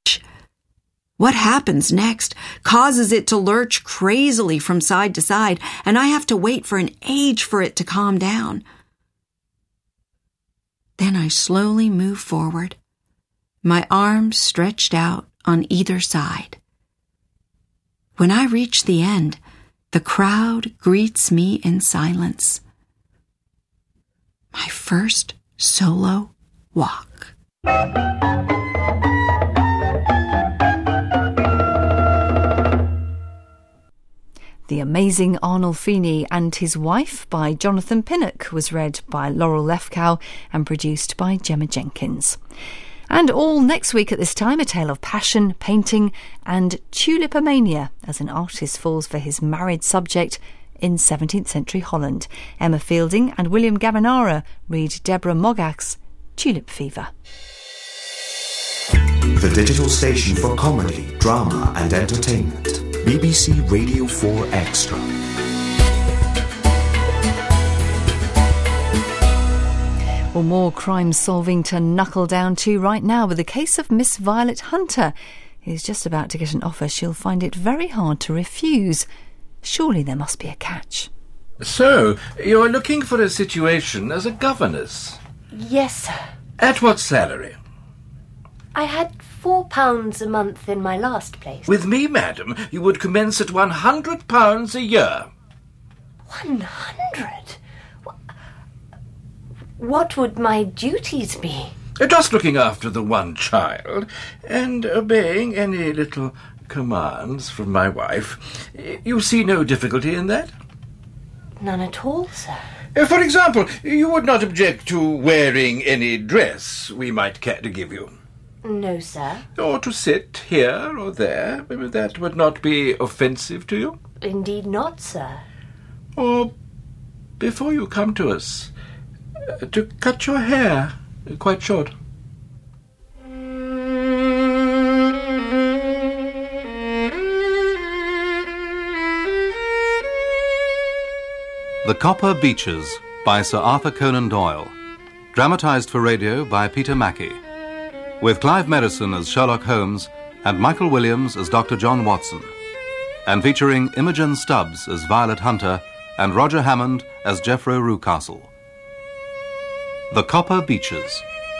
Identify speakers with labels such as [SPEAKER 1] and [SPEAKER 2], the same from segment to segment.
[SPEAKER 1] What happens next causes it to lurch crazily from side to side, and I have to wait for an age for it to calm down. Then I slowly move forward, my arms stretched out on either side. When I reach the end, the crowd greets me in silence. My first solo walk.
[SPEAKER 2] The Amazing Arnolfini and His Wife by Jonathan Pinnock was read by Laurel Lefkow and produced by Gemma Jenkins. And all next week at this time, a tale of passion, painting and tulipomania as an artist falls for his married subject in 17th century Holland. Emma Fielding and William Gavinara read Deborah Mogach's Tulip Fever.
[SPEAKER 3] The digital station for comedy, drama and entertainment. BBC Radio 4 Extra.
[SPEAKER 2] Well, more crime solving to knuckle down to right now with the case of Miss Violet Hunter, who's just about to get an offer she'll find it very hard to refuse. Surely there must be a catch.
[SPEAKER 4] So, you're looking for a situation as a governess?
[SPEAKER 5] Yes, sir.
[SPEAKER 4] At what salary?
[SPEAKER 5] I had £4 a month in my last place.
[SPEAKER 4] With me, madam, you would commence at £100 a year.
[SPEAKER 5] 100? What would my duties be?
[SPEAKER 4] Just looking after the one child and obeying any little commands from my wife. You see no difficulty in that?
[SPEAKER 5] None at all, sir.
[SPEAKER 4] For example, you would not object to wearing any dress we might care to give you?
[SPEAKER 5] No, sir.
[SPEAKER 4] Or to sit here or there? That would not be offensive to you?
[SPEAKER 5] Indeed not, sir.
[SPEAKER 4] Or, before you come to us, to cut your hair quite short?
[SPEAKER 6] The Copper Beeches by Sir Arthur Conan Doyle. Dramatised for radio by Peter Mackie. With Clive Merrison as Sherlock Holmes and Michael Williams as Dr. John Watson. And featuring Imogen Stubbs as Violet Hunter and Roger Hammond as Jeffro Rucastle. The Copper Beeches.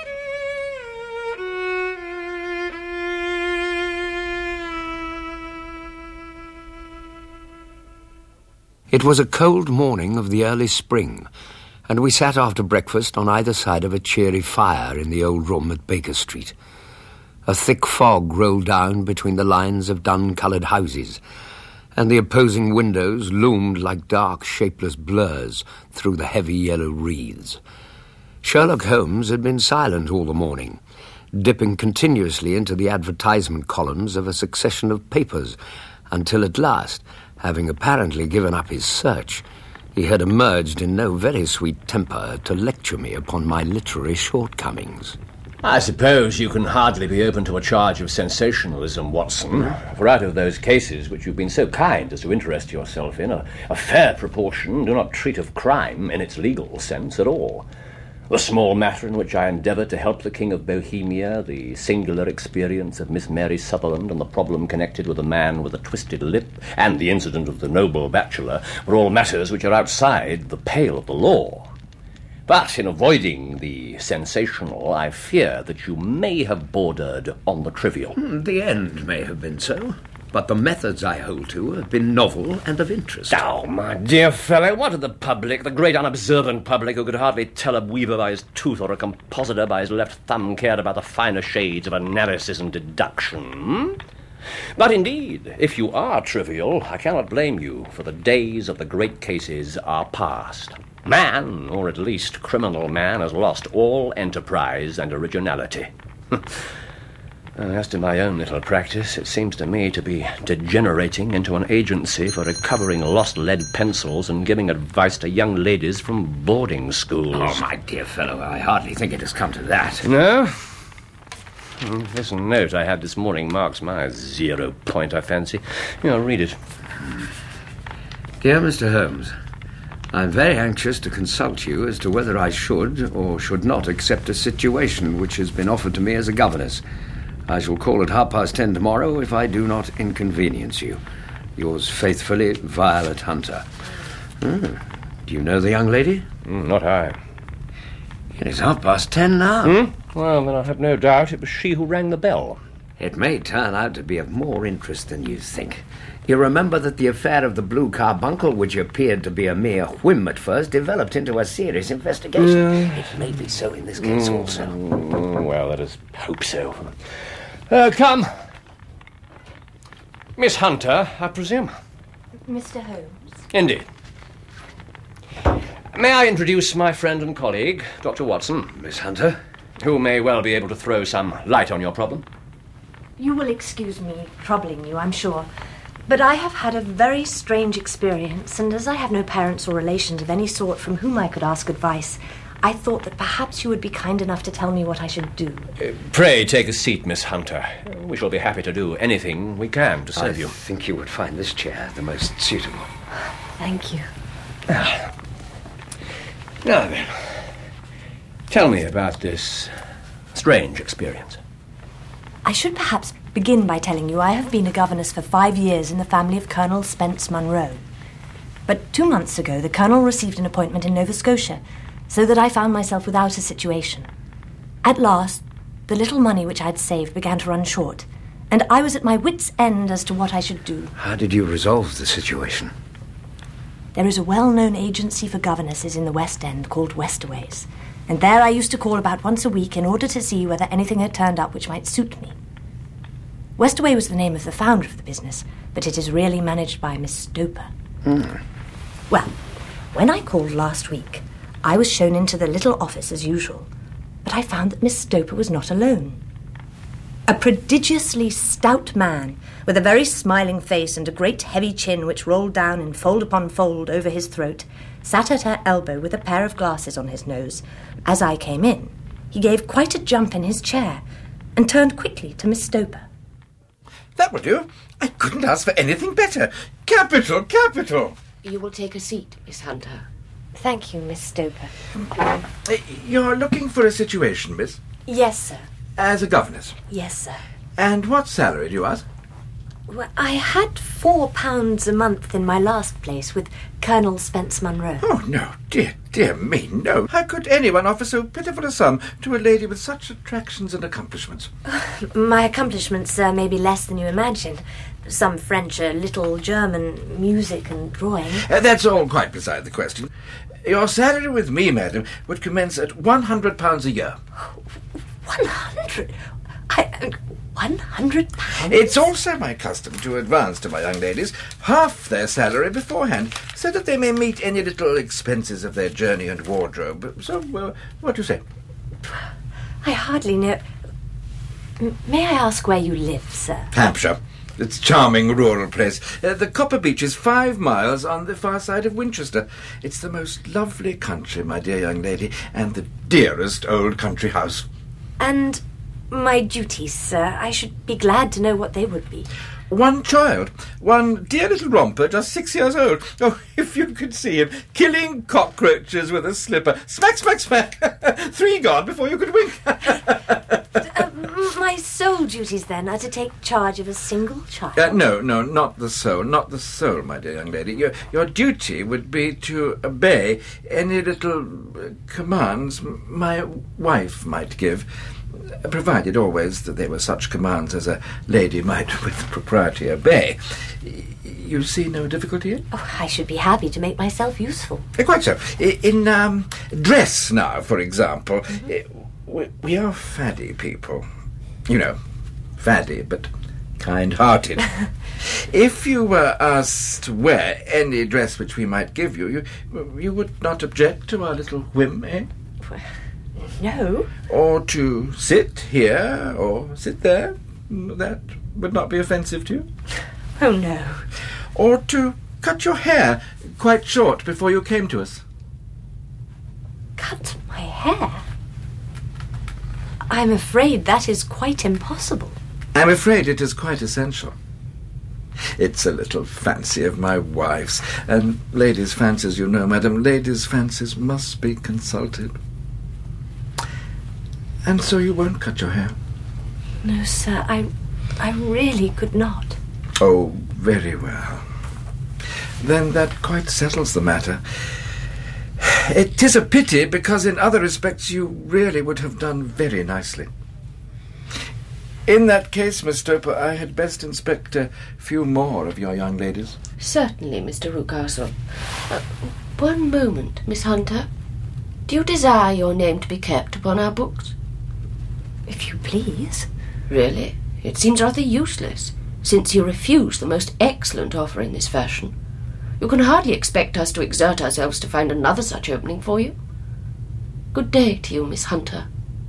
[SPEAKER 7] It was a cold morning of the early spring, and we sat after breakfast on either side of a cheery fire in the old room at Baker Street. A thick fog rolled down between the lines of dun-coloured houses, and the opposing windows loomed like dark, shapeless blurs through the heavy yellow wreaths. Sherlock Holmes had been silent all the morning, dipping continuously into the advertisement columns of a succession of papers, until at last, having apparently given up his search, he had emerged in no very sweet temper to lecture me upon my literary shortcomings.
[SPEAKER 8] I suppose you can hardly be open to a charge of sensationalism, Watson, for out of those cases which you've been so kind as to interest yourself in, a fair proportion do not treat of crime in its legal sense at all. The small matter in which I endeavoured to help the King of Bohemia, the singular experience of Miss Mary Sutherland, and the problem connected with a man with a twisted lip, and the incident of the noble bachelor, were all matters which are outside the pale of the law. But in avoiding the sensational, I fear that you may have bordered on the trivial.
[SPEAKER 7] The end may have been so, but the methods I hold to have been novel and of interest.
[SPEAKER 8] Oh, my dear fellow, what of the public, the great unobservant public who could hardly tell a weaver by his tooth or a compositor by his left thumb cared about the finer shades of analysis and deduction? But indeed, if you are trivial, I cannot blame you, for the days of the great cases are past. Man, or at least criminal man, has lost all enterprise and originality. As to my own little practice, it seems to me to be degenerating into an agency for recovering lost lead pencils and giving advice to young ladies from boarding schools.
[SPEAKER 7] Oh, my dear fellow, I hardly think it has come to that.
[SPEAKER 8] No? This note I had this morning marks my 0 point, I fancy. Read it.
[SPEAKER 7] Dear Mr. Holmes, I'm very anxious to consult you as to whether I should or should not accept a situation which has been offered to me as a governess. I shall call at 10:30 tomorrow if I do not inconvenience you. Yours faithfully, Violet Hunter. Do you know the young lady?
[SPEAKER 8] Not I.
[SPEAKER 7] It is 10:30 now.
[SPEAKER 8] Well, then I have no doubt it was she who rang the bell.
[SPEAKER 7] It may turn out to be of more interest than you think. You remember that the affair of the blue carbuncle, which appeared to be a mere whim at first, developed into a serious investigation. It may be so in this case also.
[SPEAKER 8] Well, let us hope so. Come. Miss Hunter, I presume?
[SPEAKER 5] Mr. Holmes.
[SPEAKER 8] Indeed. May I introduce my friend and colleague, Dr. Watson?
[SPEAKER 7] Miss Hunter?
[SPEAKER 8] Who may well be able to throw some light on your problem.
[SPEAKER 9] You will excuse me troubling you, I'm sure. But I have had a very strange experience, and as I have no parents or relations of any sort from whom I could ask advice, I thought that perhaps you would be kind enough to tell me what I should do.
[SPEAKER 8] Pray take a seat, Miss Hunter. We shall be happy to do anything we can to serve you.
[SPEAKER 7] I think you would find this chair the most suitable.
[SPEAKER 9] Thank you.
[SPEAKER 8] Now then, tell me about this strange experience.
[SPEAKER 9] I should perhaps begin by telling you I have been a governess for 5 years in the family of Colonel Spence Munro. But 2 months ago, the Colonel received an appointment in Nova Scotia, so that I found myself without a situation. At last, the little money which I had saved began to run short, and I was at my wits' end as to what I should do.
[SPEAKER 7] How did you resolve the situation?
[SPEAKER 9] There is a well-known agency for governesses in the West End called Westaways, and there I used to call about once a week in order to see whether anything had turned up which might suit me. Westaway was the name of the founder of the business, but it is really managed by Miss Stoper. Well, when I called last week, I was shown into the little office as usual, but I found that Miss Stoper was not alone. A prodigiously stout man, with a very smiling face and a great heavy chin which rolled down in fold upon fold over his throat, sat at her elbow with a pair of glasses on his nose. As I came in, he gave quite a jump in his chair and turned quickly to Miss Stoper.
[SPEAKER 4] That will do. I couldn't ask for anything better. Capital, capital.
[SPEAKER 5] You will take a seat, Miss Hunter.
[SPEAKER 9] Thank you, Miss Stoper.
[SPEAKER 4] You're looking for a situation, miss?
[SPEAKER 9] Yes, sir.
[SPEAKER 4] As a governess.
[SPEAKER 9] Yes, sir.
[SPEAKER 4] And what salary do you ask?
[SPEAKER 9] Well, I had £4 a month in my last place with Colonel Spence Munro.
[SPEAKER 4] Oh, no, dear me, no. How could anyone offer so pitiful a sum to a lady with such attractions and accomplishments?
[SPEAKER 9] My accomplishments may be less than you imagine. Some French, a little German, music and drawing.
[SPEAKER 4] That's all quite beside the question. Your salary with me, madam, would commence at £100 a year.
[SPEAKER 9] 100? £100?
[SPEAKER 4] It's also my custom to advance to my young ladies half their salary beforehand, so that they may meet any little expenses of their journey and wardrobe. So, what do you say?
[SPEAKER 9] I hardly know. May I ask where you live, sir?
[SPEAKER 4] Hampshire. It's a charming rural place. The Copper Beach is 5 miles on the far side of Winchester. It's the most lovely country, my dear young lady, and the dearest old country house.
[SPEAKER 9] And my duties, sir, I should be glad to know what they would be.
[SPEAKER 4] One child, one dear little romper, just 6 years old. Oh, if you could see him, killing cockroaches with a slipper. Smack, smack, smack. 3 gone before you could wink.
[SPEAKER 9] My sole duties, then, are to take charge of a single child?
[SPEAKER 4] No, not the soul, my dear young lady. Your duty would be to obey any little commands my wife might give, provided always that they were such commands as a lady might with propriety obey. You see no difficulty in?
[SPEAKER 9] Oh, I should be happy to make myself useful.
[SPEAKER 4] Quite so. In dress now, for example, we are faddy people. You know, faddy, but kind-hearted. If you were asked to wear any dress which we might give you, you would not object to our little whim, eh?
[SPEAKER 9] No.
[SPEAKER 4] Or to sit here or sit there? That would not be offensive to you?
[SPEAKER 9] Oh, no.
[SPEAKER 4] Or to cut your hair quite short before you came to us?
[SPEAKER 9] Cut my hair? I'm afraid that is quite impossible.
[SPEAKER 4] I'm afraid it is quite essential. It's a little fancy of my wife's, and ladies' fancies, you know, madam, ladies' fancies must be consulted. And so you won't cut your hair?
[SPEAKER 9] No, sir, I really could not.
[SPEAKER 4] Oh, very well. Then that quite settles the matter. It is a pity, because in other respects you really would have done very nicely. In that case, Miss Stoper, I had best inspect a few more of your young ladies.
[SPEAKER 10] Certainly, Mr. Rucastle. One moment, Miss Hunter. Do you desire your name to be kept upon our books?
[SPEAKER 9] If you please.
[SPEAKER 10] Really? It seems rather useless, since you refuse the most excellent offer in this fashion. You can hardly expect us to exert ourselves to find another such opening for you. Good day to you, Miss Hunter.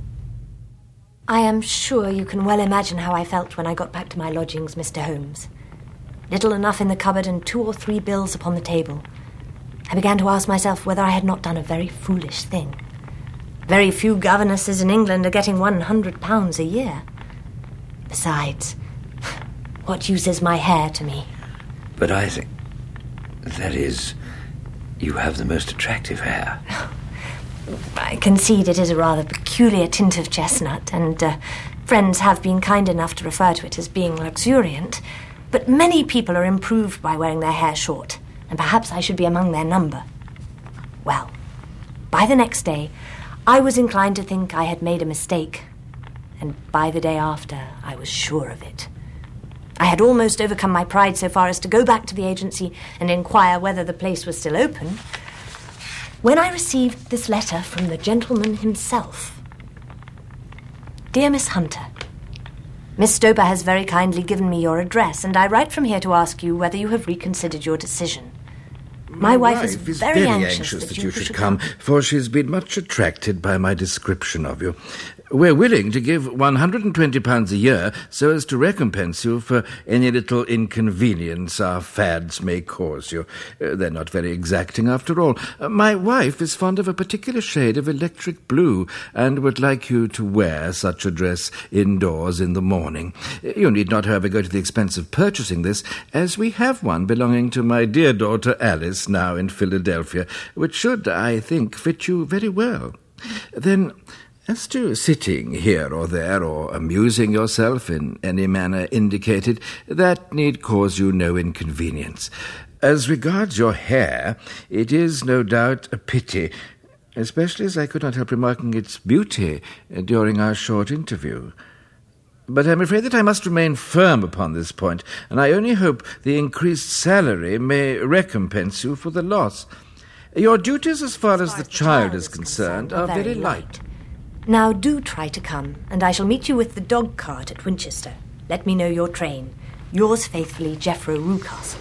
[SPEAKER 9] I am sure you can well imagine how I felt when I got back to my lodgings, Mr. Holmes. Little enough in the cupboard and 2 or 3 bills upon the table. I began to ask myself whether I had not done a very foolish thing. Very few governesses in England are getting £100 a year. Besides, what use is my hair to me?
[SPEAKER 7] But I think... that is, you have the most attractive hair.
[SPEAKER 9] I concede it is a rather peculiar tint of chestnut, and friends have been kind enough to refer to it as being luxuriant. But many people are improved by wearing their hair short, and perhaps I should be among their number. Well, by the next day, I was inclined to think I had made a mistake, and by the day after, I was sure of it. I had almost overcome my pride so far as to go back to the agency and inquire whether the place was still open, when I received this letter from the gentleman himself. Dear Miss Hunter, Miss Stoper has very kindly given me your address, and I write from here to ask you whether you have reconsidered your decision. My wife is very anxious that you should come,
[SPEAKER 4] for she's been much attracted by my description of you. We're willing to give £120 a year so as to recompense you for any little inconvenience our fads may cause you. They're not very exacting after all. My wife is fond of a particular shade of electric blue and would like you to wear such a dress indoors in the morning. You need not, however, go to the expense of purchasing this, as we have one belonging to my dear daughter Alice, now in Philadelphia, which should, I think, fit you very well. Then, as to sitting here or there, or amusing yourself in any manner indicated, that need cause you no inconvenience. As regards your hair, it is no doubt a pity, especially as I could not help remarking its beauty during our short interview. But I'm afraid that I must remain firm upon this point, and I only hope the increased salary may recompense you for the loss. Your duties as far as the child is concerned are very light.
[SPEAKER 9] Now do try to come, and I shall meet you with the dog cart at Winchester. Let me know your train. Yours faithfully, Jeffro Rucastle.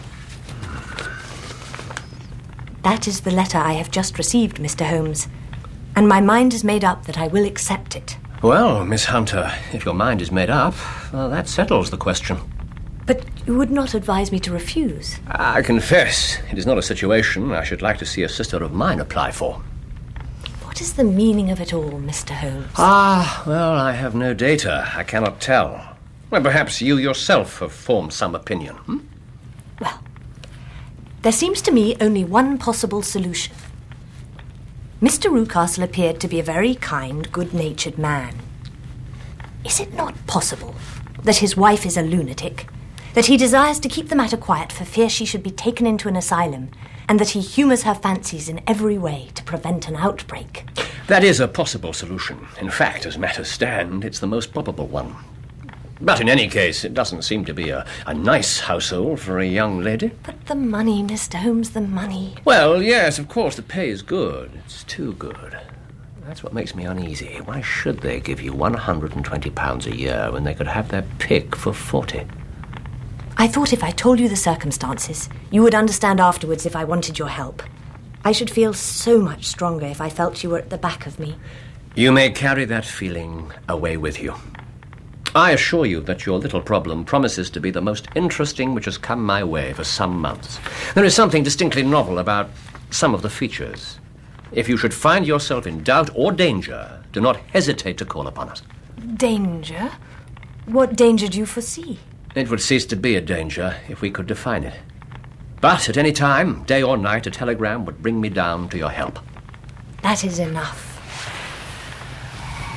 [SPEAKER 9] That is the letter I have just received, Mr. Holmes, and my mind is made up that I will accept it.
[SPEAKER 8] Well, Miss Hunter, if your mind is made up, that settles the question.
[SPEAKER 9] But you would not advise me to refuse?
[SPEAKER 8] I confess, it is not a situation I should like to see a sister of mine apply for.
[SPEAKER 9] What is the meaning of it all, Mr. Holmes?
[SPEAKER 8] Well, I have no data. I cannot tell. Well, perhaps you yourself have formed some opinion.
[SPEAKER 9] Well, there seems to me only one possible solution. Mr. Rucastle appeared to be a very kind, good-natured man. Is it not possible that his wife is a lunatic, that he desires to keep the matter quiet for fear she should be taken into an asylum, and that he humours her fancies in every way to prevent an outbreak?
[SPEAKER 8] That is a possible solution. In fact, as matters stand, it's the most probable one. But in any case, it doesn't seem to be a nice household for a young lady.
[SPEAKER 9] But the money, Mr. Holmes, the money.
[SPEAKER 8] Well, yes, of course, the pay is good. It's too good. That's what makes me uneasy. Why should they give you £120 a year when they could have their pick for 40?
[SPEAKER 9] I thought if I told you the circumstances, you would understand afterwards if I wanted your help. I should feel so much stronger if I felt you were at the back of me.
[SPEAKER 8] You may carry that feeling away with you. I assure you that your little problem promises to be the most interesting which has come my way for some months. There is something distinctly novel about some of the features. If you should find yourself in doubt or danger, do not hesitate to call upon us.
[SPEAKER 9] Danger? What danger do you foresee?
[SPEAKER 8] It would cease to be a danger if we could define it. But at any time, day or night, a telegram would bring me down to your help.
[SPEAKER 9] That is enough.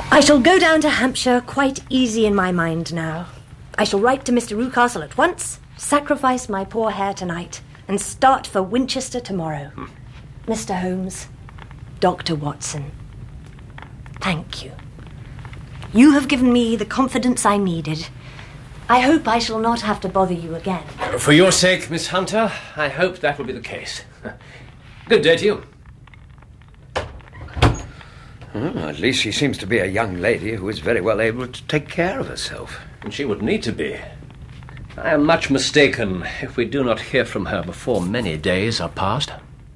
[SPEAKER 9] I shall go down to Hampshire quite easy in my mind now. I shall write to Mr. Rucastle at once, sacrifice my poor hair tonight, and start for Winchester tomorrow. Mr. Holmes, Dr. Watson, thank you. You have given me the confidence I needed. I hope I shall not have to bother you again.
[SPEAKER 8] For your sake, Miss Hunter, I hope that will be the case. Good day to you.
[SPEAKER 7] At least she seems to be a young lady who is very well able to take care of herself.
[SPEAKER 8] And she would need to be. I am much mistaken if we do not hear from her before many days are past.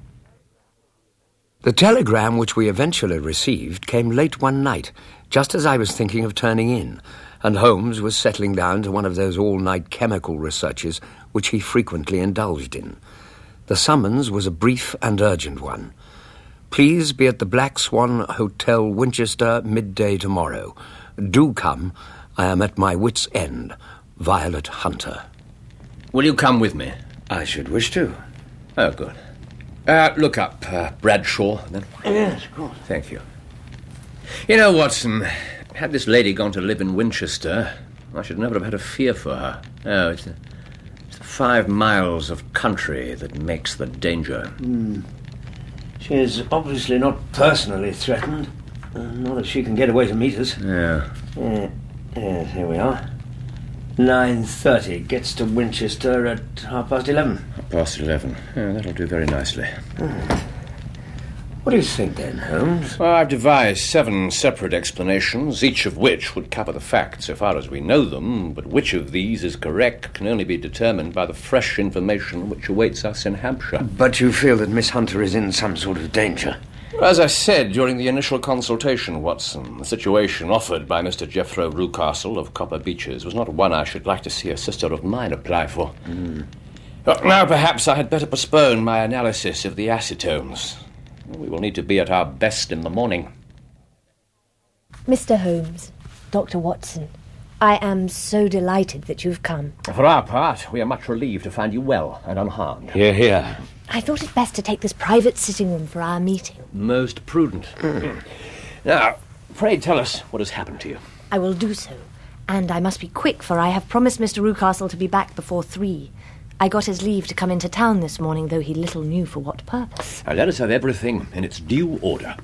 [SPEAKER 7] The telegram which we eventually received came late one night, just as I was thinking of turning in, and Holmes was settling down to one of those all-night chemical researches which he frequently indulged in. The summons was a brief and urgent one. Please be at the Black Swan Hotel, Winchester, midday tomorrow. Do come. I am at my wit's end. Violet Hunter.
[SPEAKER 8] Will you come with me?
[SPEAKER 7] I should wish to.
[SPEAKER 8] Oh, good. Look up Bradshaw, then.
[SPEAKER 7] Yes, of course.
[SPEAKER 8] Thank you. You know, Watson, had this lady gone to live in Winchester, I should never have had a fear for her. Oh, it's the 5 miles of country that makes the danger.
[SPEAKER 11] She is obviously not personally threatened. Not if she can get away to meet us.
[SPEAKER 8] Yeah.
[SPEAKER 11] Yes, here we are. 9:30, gets to Winchester at 11:30.
[SPEAKER 8] 11:30. Yeah, that'll do very nicely.
[SPEAKER 11] What do you think, then, Holmes?
[SPEAKER 8] Well, I've devised 7 separate explanations, each of which would cover the facts so far as we know them, but which of these is correct can only be determined by the fresh information which awaits us in Hampshire.
[SPEAKER 7] But you feel that Miss Hunter is in some sort of danger?
[SPEAKER 8] As I said during the initial consultation, Watson, the situation offered by Mr. Jethro Rucastle of Copper Beeches was not one I should like to see a sister of mine apply for. Now, perhaps I had better postpone my analysis of the acetones. We will need to be at our best in the morning.
[SPEAKER 9] Mr. Holmes, Dr. Watson, I am so delighted that you've come.
[SPEAKER 8] For our part, we are much relieved to find you well and unharmed.
[SPEAKER 7] Hear, hear.
[SPEAKER 9] I thought it best to take this private sitting room for our meeting.
[SPEAKER 8] Most prudent. Now, pray tell us what has happened to you.
[SPEAKER 9] I will do so. And I must be quick, for I have promised Mr. Rucastle to be back before 3. I got his leave to come into town this morning, though he little knew for what purpose.
[SPEAKER 8] Now, let us have everything in its due order.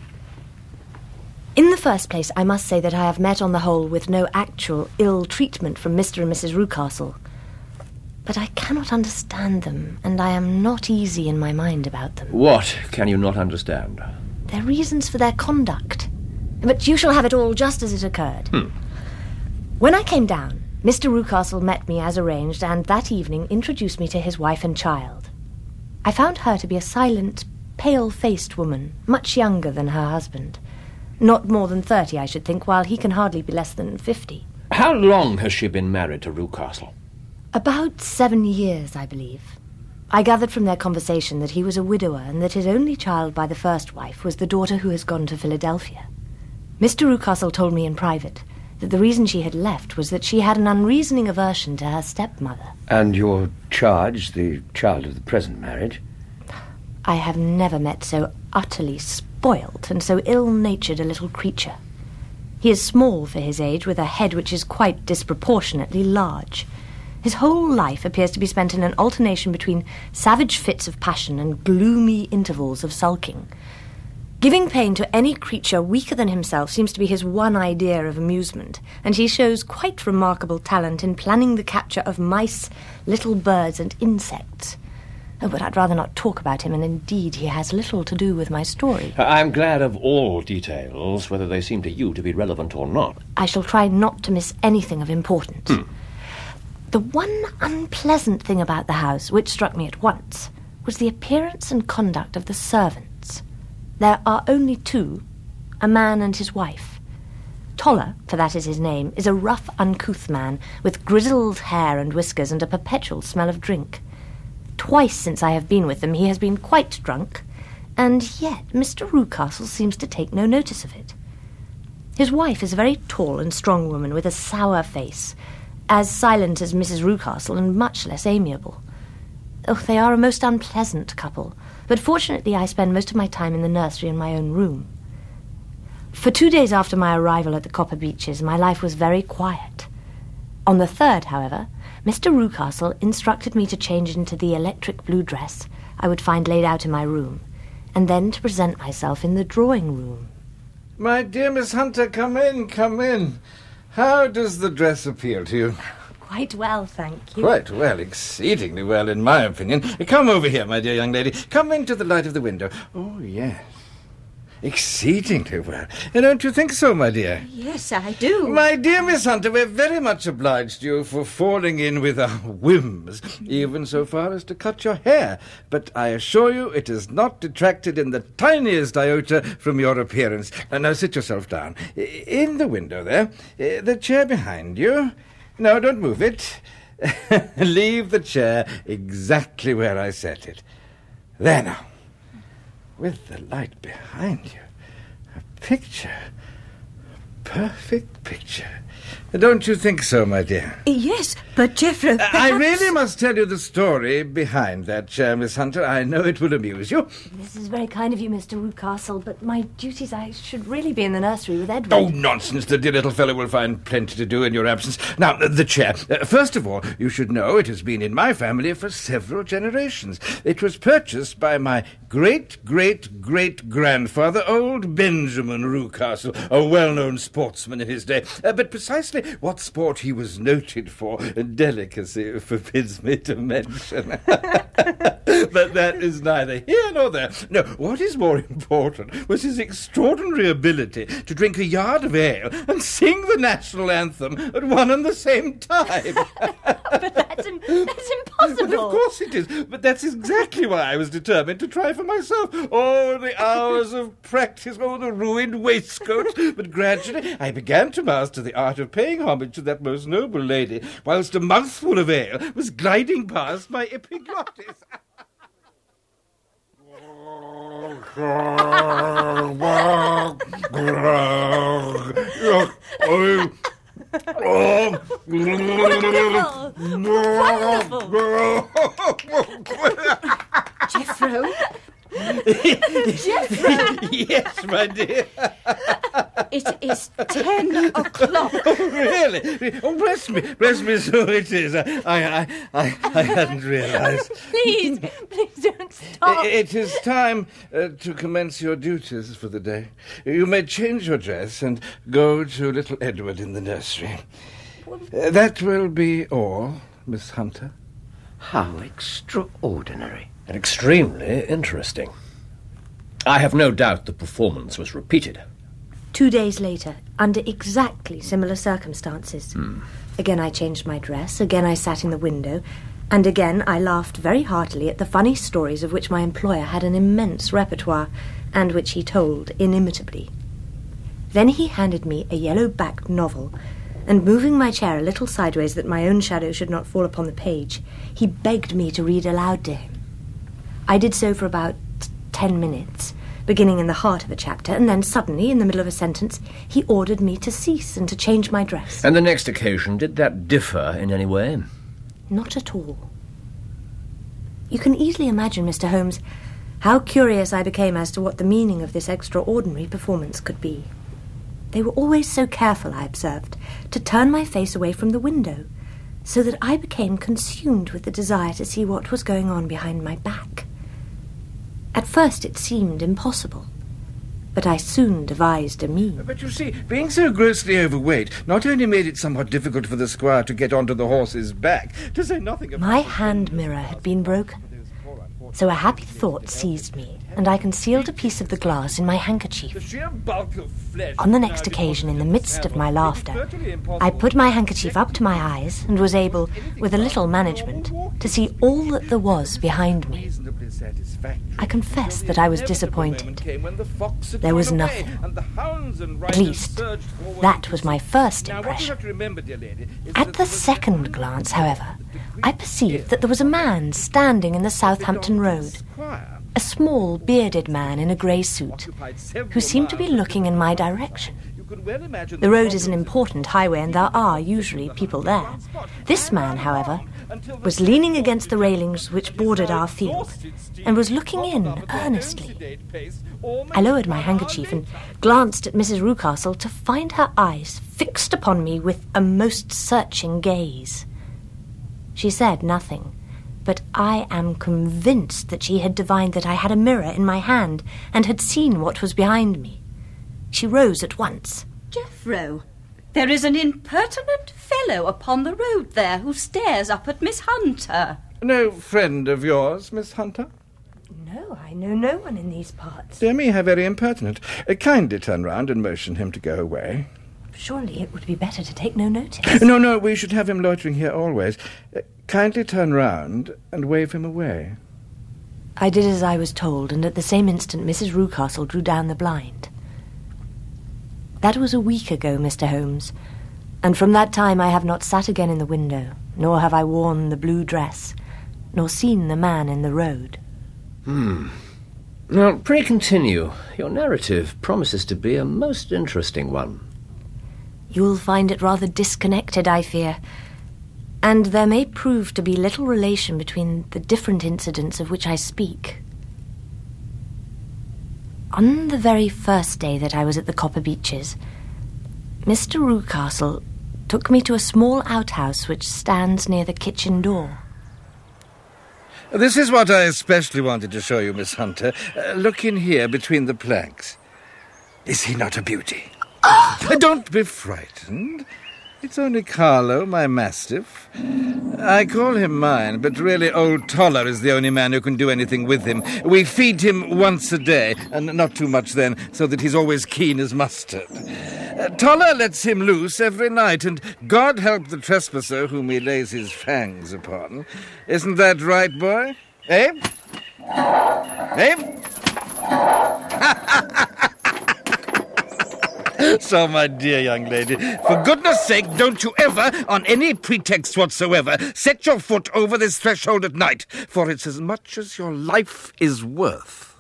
[SPEAKER 9] In the first place, I must say that I have met on the whole with no actual ill treatment from Mr. and Mrs. Rucastle. But I cannot understand them, and I am not easy in my mind about them.
[SPEAKER 8] What can you not understand?
[SPEAKER 9] Their reasons for their conduct. But you shall have it all just as it occurred. When I came down, Mr. Rucastle met me as arranged, and that evening introduced me to his wife and child. I found her to be a silent, pale-faced woman, much younger than her husband. Not more than 30, I should think, while he can hardly be less than 50.
[SPEAKER 8] How long has she been married to Rucastle?
[SPEAKER 9] About 7 years, I believe. I gathered from their conversation that he was a widower and that his only child by the first wife was the daughter who has gone to Philadelphia. Mr. Rucastle told me in private that the reason she had left was that she had an unreasoning aversion to her stepmother.
[SPEAKER 7] And your charge, the child of the present marriage?
[SPEAKER 9] I have never met so utterly spoilt and so ill-natured a little creature. He is small for his age, with a head which is quite disproportionately large. His whole life appears to be spent in an alternation between savage fits of passion and gloomy intervals of sulking. Giving pain to any creature weaker than himself seems to be his one idea of amusement, and he shows quite remarkable talent in planning the capture of mice, little birds, and insects. Oh, but I'd rather not talk about him, and indeed he has little to do with my story.
[SPEAKER 8] I'm glad of all details, whether they seem to you to be relevant or not.
[SPEAKER 9] I shall try not to miss anything of importance. The one unpleasant thing about the house, which struck me at once, was the appearance and conduct of the servants. There are only 2, a man and his wife. Toller, for that is his name, is a rough, uncouth man, with grizzled hair and whiskers and a perpetual smell of drink. Twice since I have been with them he has been quite drunk, and yet Mr. Rucastle seems to take no notice of it. His wife is a very tall and strong woman with a sour face, as silent as Mrs. Rucastle and much less amiable. Oh, they are a most unpleasant couple, but fortunately I spend most of my time in the nursery in my own room. For 2 days after my arrival at the Copper Beeches, my life was very quiet. On the 3rd, however, Mr. Rucastle instructed me to change into the electric blue dress I would find laid out in my room, and then to present myself in the drawing room.
[SPEAKER 4] My dear Miss Hunter, come in, come in. How does the dress appeal to you?
[SPEAKER 9] Quite well, thank you.
[SPEAKER 4] Quite well, exceedingly well, in my opinion. Come over here, my dear young lady. Come into the light of the window. Oh, yes. Exceedingly well. Don't you think so, my dear?
[SPEAKER 9] Yes, I do.
[SPEAKER 4] My dear Miss Hunter, we're very much obliged to you for falling in with our whims, even so far as to cut your hair. But I assure you it has not detracted in the tiniest iota from your appearance. Now sit yourself down. In the window there, the chair behind you. No, don't move it. Leave the chair exactly where I set it. There now. With the light behind you. A picture. Perfect picture. Don't you think so, my dear?
[SPEAKER 9] Yes, but Jeffrey, perhaps...
[SPEAKER 4] I really must tell you the story behind that chair, Miss Hunter. I know it will amuse you.
[SPEAKER 9] This is very kind of you, Mr. Rucastle, but my duties, I should really be in the nursery with Edward.
[SPEAKER 4] Oh, nonsense. The dear little fellow will find plenty to do in your absence. Now, the chair. First of all, you should know it has been in my family for several generations. It was purchased by my great-great-great-grandfather, old Benjamin Rucastle, a well-known sportsman in his day. But precisely what sport he was noted for, delicacy forbids me to mention. But that is neither here nor there. No, what is more important was his extraordinary ability to drink a yard of ale and sing the national anthem at one and the same time.
[SPEAKER 9] But that's impossible.
[SPEAKER 4] Well, of course it is, but that's exactly why I was determined to try for myself. Oh, the hours of practice, oh, the ruined waistcoats. But gradually I began to master the art of paying homage to that most noble lady, whilst a mouthful of ale was gliding past my epiglottis.
[SPEAKER 9] Jeffro?
[SPEAKER 4] Yes, my dear.
[SPEAKER 10] It is 10 o'clock.
[SPEAKER 4] Oh, really? Oh, bless me, so it is. I hadn't realised.
[SPEAKER 9] Please don't stop.
[SPEAKER 4] It is time to commence your duties for the day. You may change your dress and go to little Edward in the nursery. That will be all, Miss Hunter.
[SPEAKER 7] How extraordinary.
[SPEAKER 8] And extremely interesting. I have no doubt the performance was repeated.
[SPEAKER 9] 2 days later, under exactly similar circumstances. Again I changed my dress, again I sat in the window, and again I laughed very heartily at the funny stories of which my employer had an immense repertoire, and which he told inimitably. Then he handed me a yellow-backed novel, and moving my chair a little sideways that my own shadow should not fall upon the page, he begged me to read aloud to him. I did so for about 10 minutes, beginning in the heart of a chapter, and then suddenly, in the middle of a sentence, he ordered me to cease and to change my dress.
[SPEAKER 8] And the next occasion, did that differ in any way?
[SPEAKER 9] Not at all. You can easily imagine, Mr. Holmes, how curious I became as to what the meaning of this extraordinary performance could be. They were always so careful, I observed, to turn my face away from the window, so that I became consumed with the desire to see what was going on behind my back. At first it seemed impossible, but I soon devised a means.
[SPEAKER 4] But you see, being so grossly overweight not only made it somewhat difficult for the squire to get onto the horse's back, to say nothing of...
[SPEAKER 9] My hand mirror had been broken, so a happy thought seized me, and I concealed a piece of the glass in my handkerchief. On the next occasion, in the midst of my laughter, I put my handkerchief up to my eyes and was able, with a little management, to see all that there was behind me. I confess that I was disappointed. There was nothing. At least, that was my first impression. At the second glance, however, I perceived that there was a man standing in the Southampton Road, a small, bearded man in a grey suit, who seemed to be looking in my direction. The road is an important highway, and there are usually people there. This man, however, was leaning against the railings which bordered our field, and was looking in earnestly. I lowered my handkerchief and glanced at Mrs. Rucastle to find her eyes fixed upon me with a most searching gaze. She said nothing, but I am convinced that she had divined that I had a mirror in my hand and had seen what was behind me. She rose at once.
[SPEAKER 12] Jeffro, there is an impertinent fellow upon the road there who stares up at Miss Hunter.
[SPEAKER 4] No friend of yours, Miss Hunter?
[SPEAKER 9] No, I know no one in these parts.
[SPEAKER 4] Dear me, how very impertinent. Kindly turn round and motion him to go away.
[SPEAKER 9] Surely it would be better to take no notice.
[SPEAKER 4] No, we should have him loitering here always. Kindly turn round and wave him away.
[SPEAKER 9] I did as I was told, and at the same instant Mrs. Rucastle drew down the blind. That was a week ago, Mr. Holmes, and from that time I have not sat again in the window, nor have I worn the blue dress, nor seen the man in the road.
[SPEAKER 8] Now, pray continue. Your narrative promises to be a most interesting one.
[SPEAKER 9] You will find it rather disconnected, I fear, and there may prove to be little relation between the different incidents of which I speak. On the very first day that I was at the Copper Beeches, Mr. Rucastle took me to a small outhouse which stands near the kitchen door.
[SPEAKER 4] This is what I especially wanted to show you, Miss Hunter. Look in here between the planks. Is he not a beauty? Don't be frightened. It's only Carlo, my mastiff. I call him mine, but really old Toller is the only man who can do anything with him. We feed him once a day, and not too much then, so that he's always keen as mustard. Toller lets him loose every night, and God help the trespasser whom he lays his fangs upon. Isn't that right, boy? Eh? So, my dear young lady, for goodness sake, don't you ever, on any pretext whatsoever, set your foot over this threshold at night, for it's as much as your life is worth.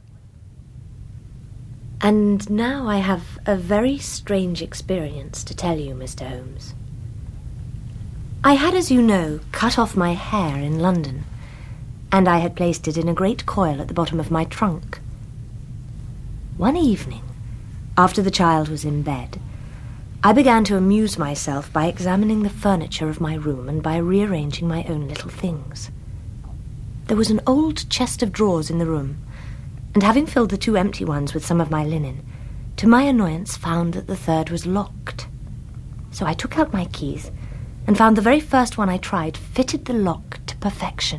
[SPEAKER 9] And now I have a very strange experience to tell you, Mr. Holmes. I had, as you know, cut off my hair in London, and I had placed it in a great coil at the bottom of my trunk. One evening, after the child was in bed, I began to amuse myself by examining the furniture of my room and by rearranging my own little things. There was an old chest of drawers in the room, and having filled the two empty ones with some of my linen, to my annoyance found that the third was locked. So I took out my keys and found the very first one I tried fitted the lock to perfection.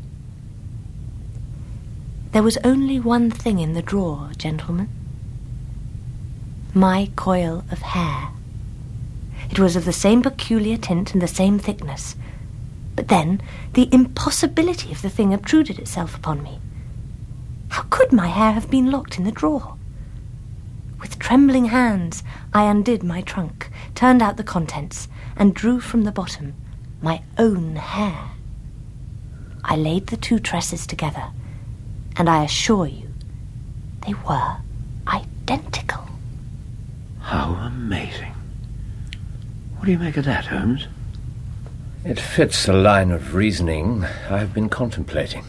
[SPEAKER 9] There was only one thing in the drawer, gentlemen. My coil of hair. It was of the same peculiar tint and the same thickness. But then the impossibility of the thing obtruded itself upon me. How could my hair have been locked in the drawer? With trembling hands, I undid my trunk, turned out the contents, and drew from the bottom my own hair. I laid the two tresses together, and I assure you, they were identical.
[SPEAKER 11] How amazing. What do you make of that, Holmes?
[SPEAKER 8] It fits a line of reasoning I've been contemplating.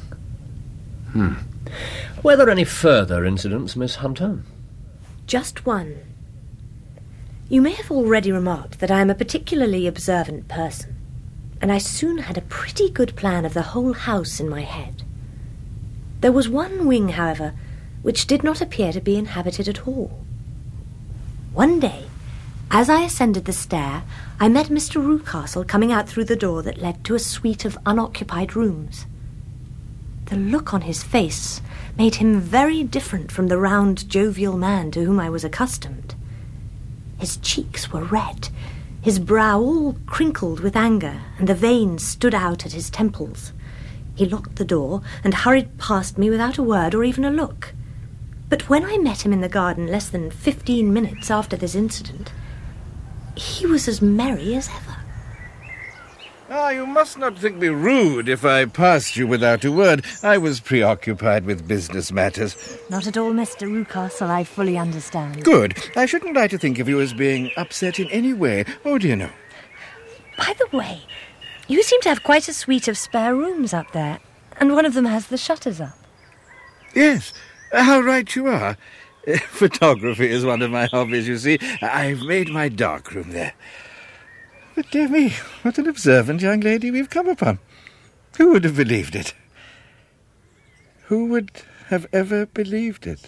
[SPEAKER 8] Were there any further incidents, Miss Hunter?
[SPEAKER 9] Just one. You may have already remarked that I am a particularly observant person, and I soon had a pretty good plan of the whole house in my head. There was one wing, however, which did not appear to be inhabited at all. One day, as I ascended the stair, I met Mr. Rucastle coming out through the door that led to a suite of unoccupied rooms. The look on his face made him very different from the round, jovial man to whom I was accustomed. His cheeks were red, his brow all crinkled with anger, and the veins stood out at his temples. He locked the door and hurried past me without a word or even a look. But when I met him in the garden less than 15 minutes after this incident, he was as merry as ever.
[SPEAKER 4] You must not think me rude if I passed you without a word. I was preoccupied with business matters.
[SPEAKER 9] Not at all, Mr. Rucastle, I fully understand.
[SPEAKER 4] Good. I shouldn't like to think of you as being upset in any way. Oh, dear, no.
[SPEAKER 9] By the way, You seem to have quite a suite of spare rooms up there, and one of them has the shutters up.
[SPEAKER 4] Yes, how right you are. Photography is one of my hobbies, you see. I've made my darkroom there. But dear me, what an observant young lady we've come upon. Who would have believed it? Who would have ever believed it?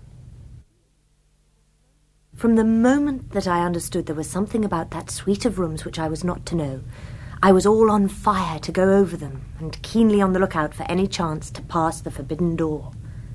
[SPEAKER 9] From the moment that I understood there was something about that suite of rooms which I was not to know, I was all on fire to go over them and keenly on the lookout for any chance to pass the forbidden door.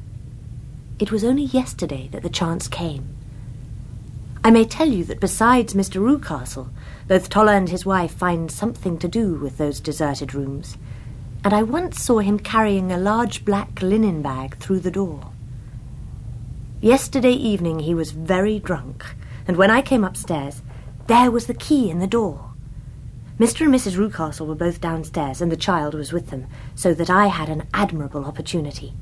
[SPEAKER 9] It was only yesterday that the chance came. I may tell you that besides Mr. Rucastle, both Toller and his wife find something to do with those deserted rooms, and I once saw him carrying a large black linen bag through the door. Yesterday evening he was very drunk, and when I came upstairs, there was the key in the door. Mr. and Mrs. Rucastle were both downstairs, and the child was with them, so that I had an admirable opportunity.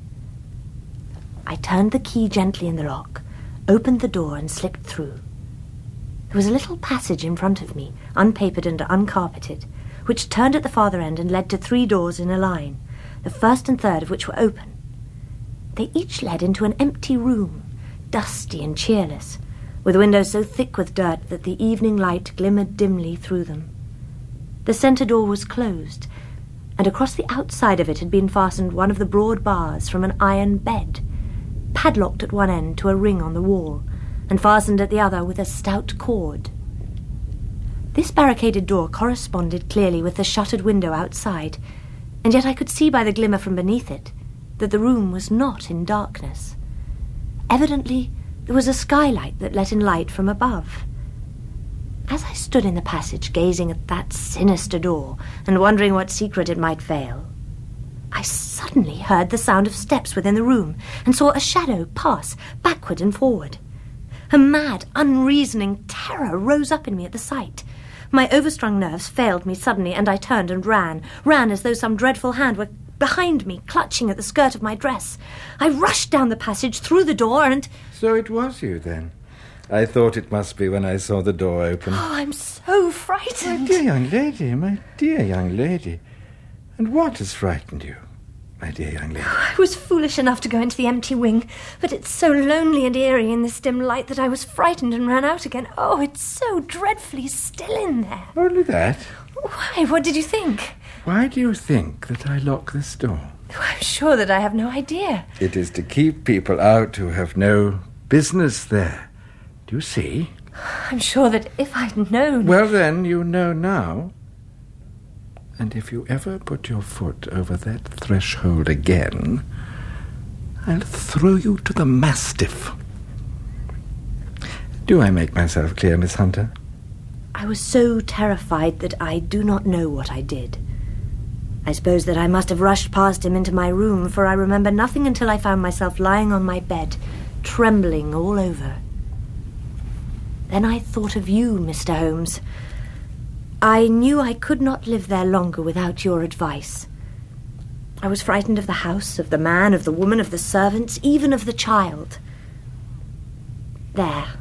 [SPEAKER 9] I turned the key gently in the lock, opened the door, and slipped through. There was a little passage in front of me, unpapered and uncarpeted, which turned at the farther end and led to 3 doors in a line, the first and third of which were open. They each led into an empty room, dusty and cheerless, with windows so thick with dirt that the evening light glimmered dimly through them. The centre door was closed, and across the outside of it had been fastened one of the broad bars from an iron bed, padlocked at one end to a ring on the wall, and fastened at the other with a stout cord. This barricaded door corresponded clearly with the shuttered window outside, and yet I could see by the glimmer from beneath it that the room was not in darkness. Evidently, there was a skylight that let in light from above. As I stood in the passage gazing at that sinister door and wondering what secret it might veil, I suddenly heard the sound of steps within the room and saw a shadow pass backward and forward. A mad, unreasoning terror rose up in me at the sight. My overstrung nerves failed me suddenly, and I turned and ran as though some dreadful hand were behind me, clutching at the skirt of my dress. I rushed down the passage, through the door, and...
[SPEAKER 4] So it was you, then? I thought it must be when I saw the door open.
[SPEAKER 9] Oh, I'm so frightened.
[SPEAKER 4] My dear young lady, my dear young lady. And what has frightened you, my dear young lady?
[SPEAKER 9] I was foolish enough to go into the empty wing, but it's so lonely and eerie in this dim light that I was frightened and ran out again. Oh, it's so dreadfully still in there.
[SPEAKER 4] Only that?
[SPEAKER 9] Why, what did you think?
[SPEAKER 4] Why do you think that I lock this door?
[SPEAKER 9] I'm sure that I have no idea.
[SPEAKER 4] It is to keep people out who have no business there. Do you see?
[SPEAKER 9] I'm sure that if I'd known...
[SPEAKER 4] Well, then, you know now. And if you ever put your foot over that threshold again, I'll throw you to the mastiff. Do I make myself clear, Miss Hunter?
[SPEAKER 9] I was so terrified that I do not know what I did. I suppose that I must have rushed past him into my room, for I remember nothing until I found myself lying on my bed, trembling all over. Then I thought of you, Mr. Holmes. I knew I could not live there longer without your advice. I was frightened of the house, of the man, of the woman, of the servants, even of the child. There.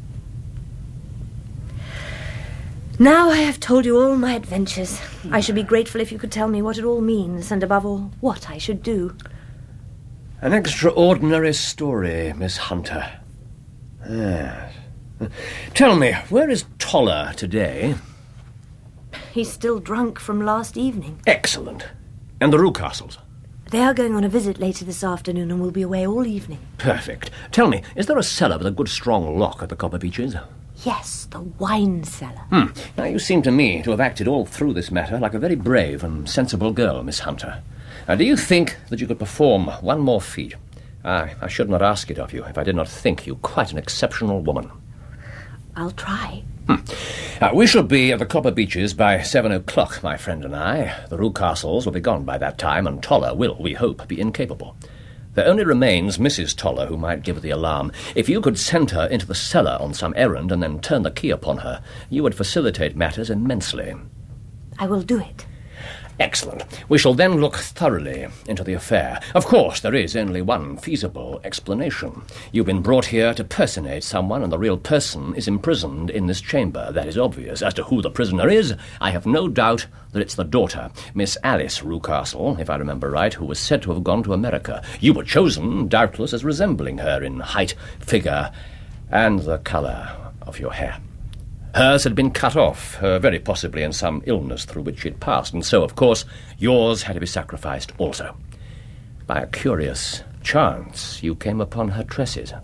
[SPEAKER 9] Now I have told you all my adventures. I should be grateful if you could tell me what it all means, and above all, what I should do.
[SPEAKER 8] An extraordinary story, Miss Hunter. Yes. Tell me, where is Toller today?
[SPEAKER 9] He's still drunk from last evening.
[SPEAKER 8] Excellent. And the Rucastles?
[SPEAKER 9] They are going on a visit later this afternoon and will be away all evening.
[SPEAKER 8] Perfect. Tell me, is there a cellar with a good strong lock at the Copper Beeches?
[SPEAKER 9] Yes, the wine cellar.
[SPEAKER 8] Now, you seem to me to have acted all through this matter like a very brave and sensible girl, Miss Hunter. Do you think that you could perform one more feat? I should not ask it of you if I did not think you quite an exceptional woman.
[SPEAKER 9] I'll try.
[SPEAKER 8] We shall be at the Copper Beeches by 7 o'clock, my friend and I. The Rucastles will be gone by that time, and Toller will, we hope, be incapable. There only remains Mrs. Toller, who might give the alarm. If you could send her into the cellar on some errand and then turn the key upon her, you would facilitate matters immensely.
[SPEAKER 9] I will do it.
[SPEAKER 8] Excellent. We shall then look thoroughly into the affair. Of course, there is only one feasible explanation. You've been brought here to personate someone, and the real person is imprisoned in this chamber. That is obvious. As to who the prisoner is, I have no doubt that it's the daughter, Miss Alice Rucastle, if I remember right, who was said to have gone to America. You were chosen, doubtless, as resembling her in height, figure, and the colour of your hair. Hers had been cut off, very possibly in some illness through which she'd passed, and so, of course, yours had to be sacrificed also. By a curious chance, you came upon her tresses.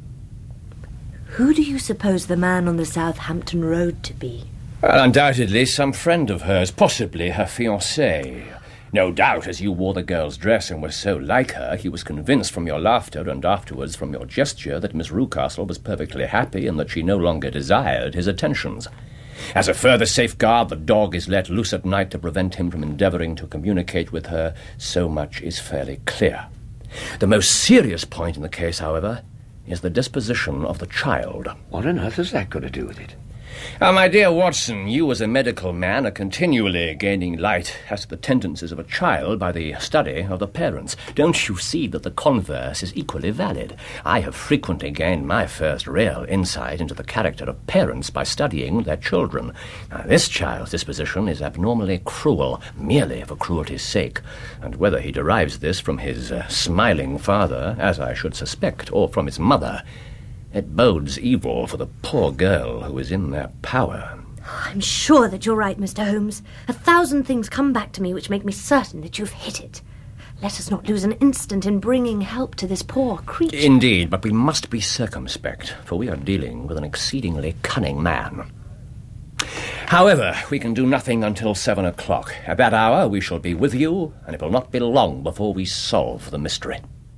[SPEAKER 9] Who do you suppose the man on the Southampton Road to be?
[SPEAKER 8] Well, undoubtedly some friend of hers, possibly her fiancé. No doubt, as you wore the girl's dress and were so like her, he was convinced from your laughter and afterwards from your gesture that Miss Rucastle was perfectly happy and that she no longer desired his attentions. As a further safeguard, the dog is let loose at night to prevent him from endeavouring to communicate with her. So much is fairly clear. The most serious point in the case, however, is the disposition of the child.
[SPEAKER 7] What on earth has that got to do with it?
[SPEAKER 8] My dear Watson, you as a medical man are continually gaining light as to the tendencies of a child by the study of the parents. Don't you see that the converse is equally valid? I have frequently gained my first real insight into the character of parents by studying their children. Now, this child's disposition is abnormally cruel, merely for cruelty's sake, and whether he derives this from his smiling father, as I should suspect, or from his mother, it bodes evil for the poor girl who is in their power.
[SPEAKER 9] I'm sure that you're right, Mr. Holmes. 1,000 things come back to me which make me certain that you've hit it. Let us not lose an instant in bringing help to this poor creature.
[SPEAKER 8] Indeed, but we must be circumspect, for we are dealing with an exceedingly cunning man. However, we can do nothing until 7 o'clock. At that hour we shall be with you, and it will not be long before we solve the mystery.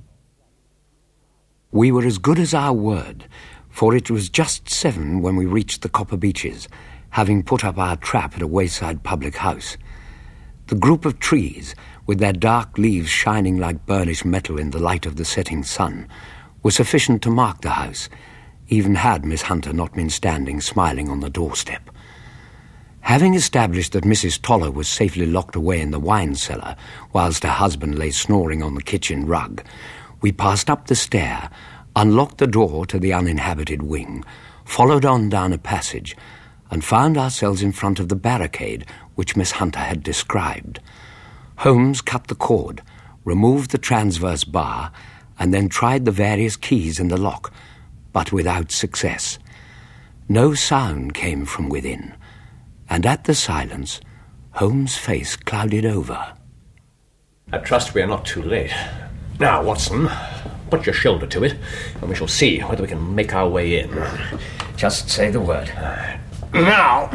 [SPEAKER 7] We were as good as our word, for it was just 7 when we reached the Copper Beeches, having put up our trap at a wayside public house. The group of trees, with their dark leaves shining like burnished metal in the light of the setting sun, were sufficient to mark the house, even had Miss Hunter not been standing smiling on the doorstep. Having established that Mrs. Toller was safely locked away in the wine cellar, whilst her husband lay snoring on the kitchen rug, we passed up the stair, unlocked the door to the uninhabited wing, followed on down a passage, and found ourselves in front of the barricade which Miss Hunter had described. Holmes cut the cord, removed the transverse bar, and then tried the various keys in the lock, but without success. No sound came from within, and at the silence, Holmes' face clouded over.
[SPEAKER 8] I trust we are not too late. Now, Watson, put your shoulder to it, and we shall see whether we can make our way in.
[SPEAKER 11] Just say the word.
[SPEAKER 8] Now!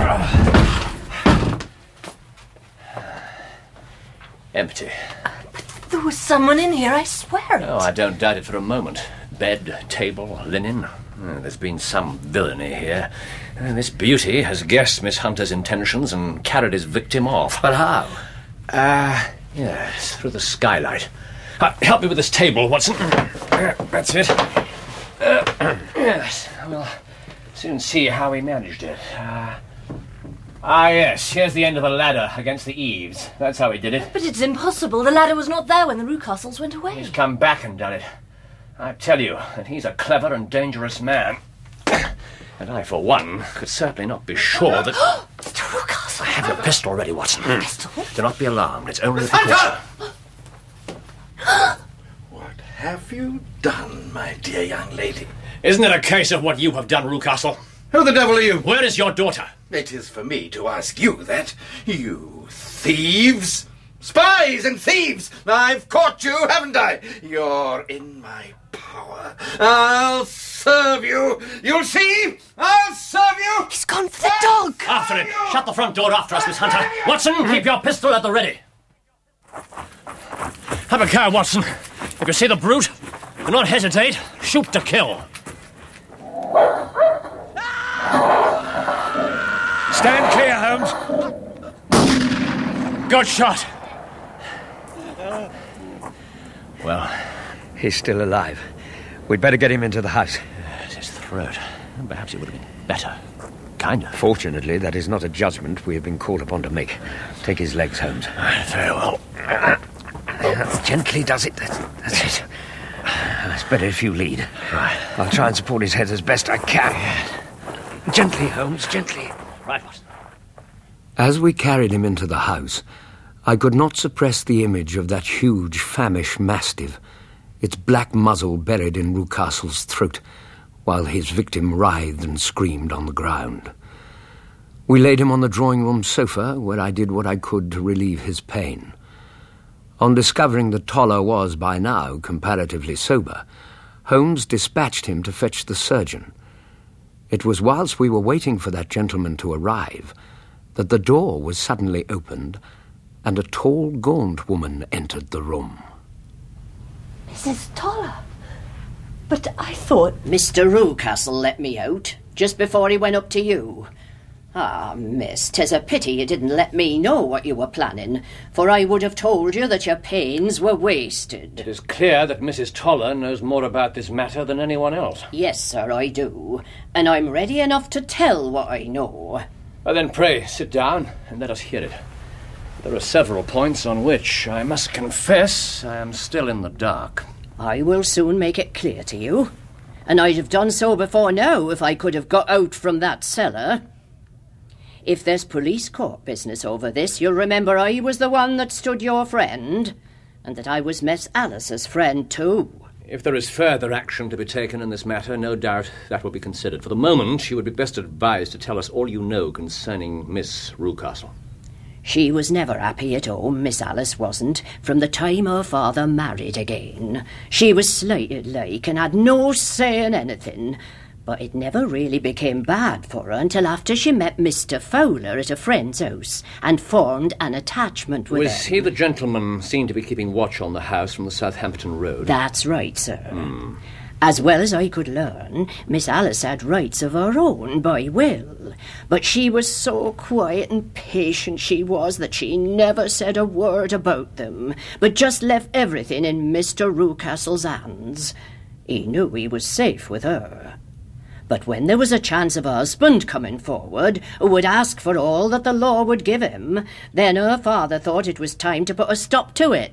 [SPEAKER 8] Empty.
[SPEAKER 9] There was someone in here, I swear it.
[SPEAKER 8] Oh, I don't doubt it for a moment. Bed, table, linen. There's been some villainy here. This beauty has guessed Miss Hunter's intentions and carried his victim off.
[SPEAKER 11] But how?
[SPEAKER 8] Yes, through the skylight. Help me with this table, Watson. That's it. Yes, we'll soon see how he managed it. Yes, here's the end of the ladder against the eaves. That's how he did it.
[SPEAKER 9] But it's impossible. The ladder was not there when the Rucastles went away.
[SPEAKER 8] He's come back and done it. I tell you that he's a clever and dangerous man. And I, for one, could certainly not be sure that...
[SPEAKER 9] Mr. Rucastle!
[SPEAKER 8] I have your pistol ready, Watson.
[SPEAKER 9] Pistol?
[SPEAKER 8] Do not be alarmed. It's only a precaution.
[SPEAKER 4] What have you done, my dear young lady?
[SPEAKER 8] Isn't it a case of what you have done, Rucastle?
[SPEAKER 4] Who the devil are you?
[SPEAKER 8] Where is your daughter?
[SPEAKER 4] It is for me to ask you that. You thieves! Spies and thieves! I've caught you, haven't I? You're in my power. I'll serve you. You'll see. I'll serve you.
[SPEAKER 9] He's gone for the dog.
[SPEAKER 8] After him. Shut the front door after us, Miss Hunter. Watson, keep your pistol at the ready. Have a care, Watson. If you see the brute, do not hesitate. Shoot to kill. Stand clear, Holmes. Good shot. Well,
[SPEAKER 7] He's still alive. We'd better get him into the house.
[SPEAKER 8] His throat. Perhaps it would have been better. Kind of.
[SPEAKER 7] Fortunately, that is not a judgment we have been called upon to make. Take his legs, Holmes.
[SPEAKER 8] Very well.
[SPEAKER 7] Gently does it. That's it. It's better if you lead.
[SPEAKER 8] Right.
[SPEAKER 7] I'll try and support his head as best I can. Gently, Holmes, gently.
[SPEAKER 8] Right, Watson.
[SPEAKER 7] As we carried him into the house, I could not suppress the image of that huge famish mastiff, its black muzzle buried in Rucastle's throat, while his victim writhed and screamed on the ground. We laid him on the drawing-room sofa, where I did what I could to relieve his pain. On discovering that Toller was, by now, comparatively sober, Holmes dispatched him to fetch the surgeon. It was whilst we were waiting for that gentleman to arrive that the door was suddenly opened and a tall, gaunt woman entered the room.
[SPEAKER 9] Mrs. Toller? But I thought...
[SPEAKER 13] Mr. Rucastle let me out, just before he went up to you. Ah, miss, 'tis a pity you didn't let me know what you were planning, for I would have told you that your pains were wasted.
[SPEAKER 8] It is clear that Mrs. Toller knows more about this matter than anyone else.
[SPEAKER 13] Yes, sir, I do, and I'm ready enough to tell what I know.
[SPEAKER 8] Well, then pray, sit down and let us hear it. There are several points on which, I must confess, I am still in the dark.
[SPEAKER 13] I will soon make it clear to you, and I'd have done so before now if I could have got out from that cellar. If there's police court business over this, you'll remember I was the one that stood your friend, and that I was Miss Alice's friend too.
[SPEAKER 8] If there is further action to be taken in this matter, no doubt that will be considered. For the moment, you would be best advised to tell us all you know concerning Miss Rucastle.
[SPEAKER 13] She was never happy at home, Miss Alice wasn't, from the time her father married again. She was slighted like, and had no say in anything. But it never really became bad for her until after she met Mr. Fowler at a friend's house and formed an attachment with him.
[SPEAKER 8] Was he the gentleman seen to be keeping watch on the house from the Southampton Road?
[SPEAKER 13] That's right, sir. As well as I could learn, Miss Alice had rights of her own by will, but she was so quiet and patient she was that she never said a word about them, but just left everything in Mr. Rucastle's hands. He knew he was safe with her. But when there was a chance of a husband coming forward who would ask for all that the law would give him, then her father thought it was time to put a stop to it.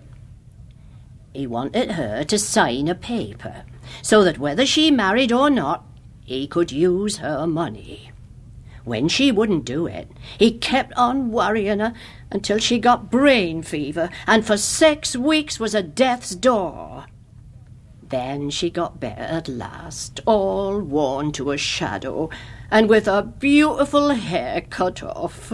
[SPEAKER 13] He wanted her to sign a paper, so that whether she married or not, he could use her money. When she wouldn't do it, he kept on worrying her until she got brain fever, and for 6 weeks was at death's door. Then she got better at last, all worn to a shadow, and with her beautiful hair cut off.